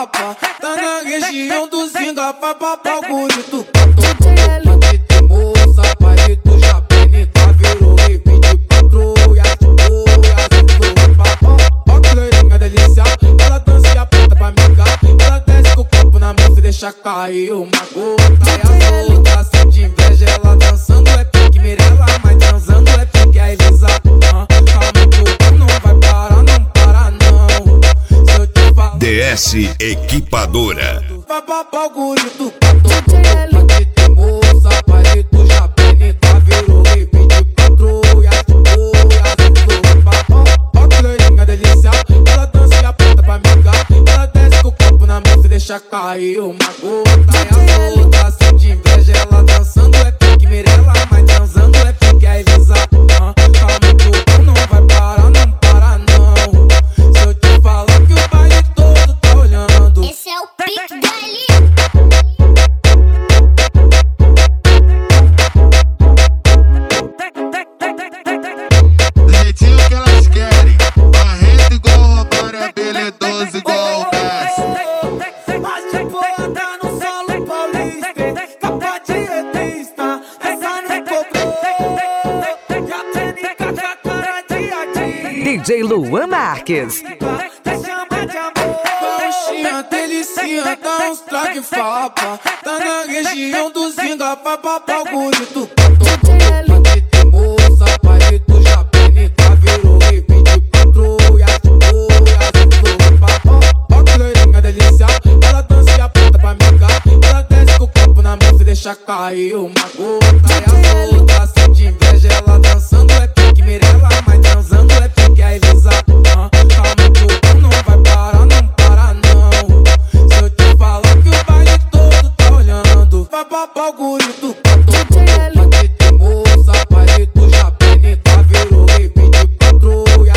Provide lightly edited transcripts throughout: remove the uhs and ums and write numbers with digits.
farpa. Tá na região do Zinga, vai pra bagulho. Bandito, moça, palito, já penita, virou refém de patrulha. Ó que loirinha delícia, ela dança e aponta pra amiga. Ela desce com o copo na mão, se deixa cair uma gota. E a outra sente inveja, ela dançando é pique Mirella, mas transando é pique a Elisa. Não vai parar, não para não. Se eu te falar, DS Equipadora. vai pra bagulho do bandito, moça, palito, já penita, virou refém de patrulha. Ó que loirinha delícia, ela dança e aponta pra amiga. Ela desce com o copo na mão, se deixa cair uma gota. E a outra sente inveja, ela dançando é pique Mirella, mas transando é pique a Elisa. Não vai parar, não para não. Se eu te falar que o baile todo tá olhando. Esse é o pique dali. Do jeitinho que elas querem, barrento igual o Romário, habilidoso igual o Messi. Mas tipo anda no solo paulista, capa de retista, essa não cobrou. Já tem cada cara de adi. DJ Luan Marques. Chama de amor. Pauxinha, delicinha, dá uns traque farpa. Tá na região do Zinga, vai pra bagulho do bandito, moça, palito, já penita, virou refém de patrulha. Ó que loirinha delícia, ela dança e aponta pra amiga. Ela desce com o copo na mão, se deixa cair uma gota. E a outra sente inveja, ela dançando é pique Mirella, mas transando é pique a Elisa. Não vai parar, não para não. Se eu te falar que o baile todo tá olhando, vai pra bagulho do bandito, moça, palito, já penita, virou refém de patrulha.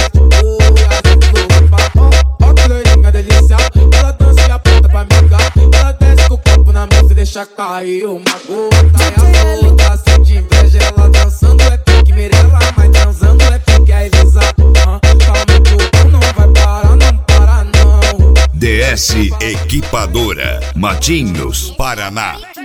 Ó que loirinha delícia, ela dança e aponta pra amiga. Ela desce com o copo na mão, se deixa cair uma gota. E a outra sente inveja, ela dançando é pique Mirella, mas transando é pique a Elisa. Não vai parar, não para não. DS Equipadora, Matinhos, Paraná.